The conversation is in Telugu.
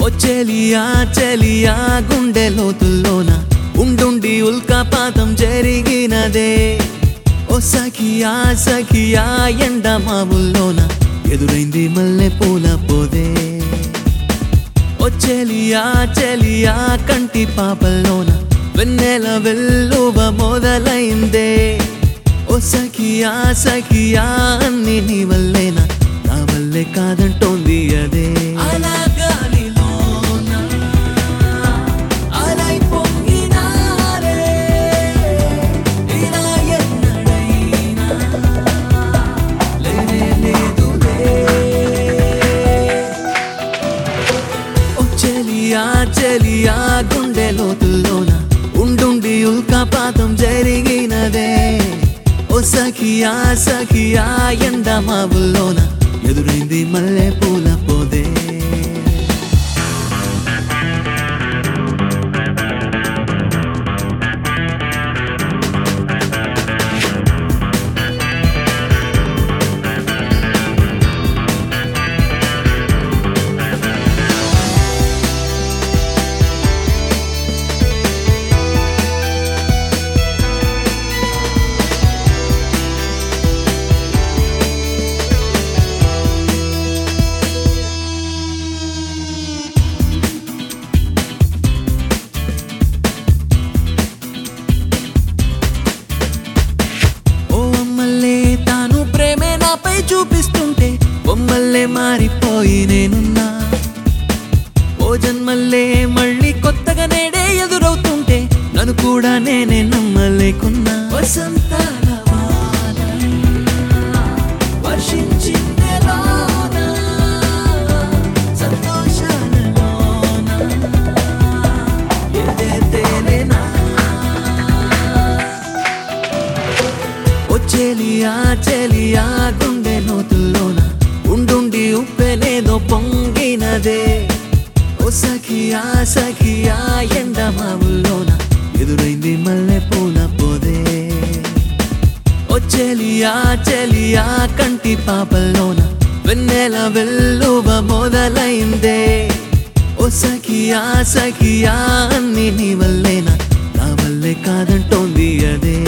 చెలియా చెలియా గుండె లోతుల్లోన ఉండుండి ఉల్కాపాతం జరిగినదే. ఓ సఖియా సఖియా ఎండ మావుల్లోన ఎదురైంది మల్లె పూల పోదే. ఓ చెలియా చెలియా కంటి పాపల్లోన వెన్నెల వెల్లువ మొదలైందే. ఓ సఖియా సఖియా అన్ని నీ వల్లేనా, నా వల్లే కాదంటోంది అదే. చెలియా గుండె లోతుల్లోన ఉండుండి ఉల్కాపాతం జరిగినదే. ఓ సఖియా సఖియా ఎండ మావుల్లోన ఎదురైంది మల్లె పూల పోదే. చూపిస్తుంటే బొమ్మల్లే మారిపోయి నేనున్నా. ఓ జన్మల్లే మళ్ళీ కొత్తగా నేడే ఎదురవుతుంటే నన్ను కూడా నేనే నమ్మలేకున్నా. వసంతాల వాన వర్షించిందే లోన, సంతోషాలలోన ఎదేతేలేనా. ఓ చెలియా చెలియా గుండె లోతుల్లోన ఉండుండి ఉప్పెనేదో పొంగినదే. ఓ సఖియా సఖియా ఎండ మావుల్లోన ఎదురైంది మల్లె పూల పోదే. ఓ చెలియా చెలియా కంటి పాపల్లోన వెన్నెల వెల్లువ మొదలైందే. ఓ సఖియా సఖియా అన్ని నీ వల్లేనా, నా వల్లే కాదంటోంది అదే.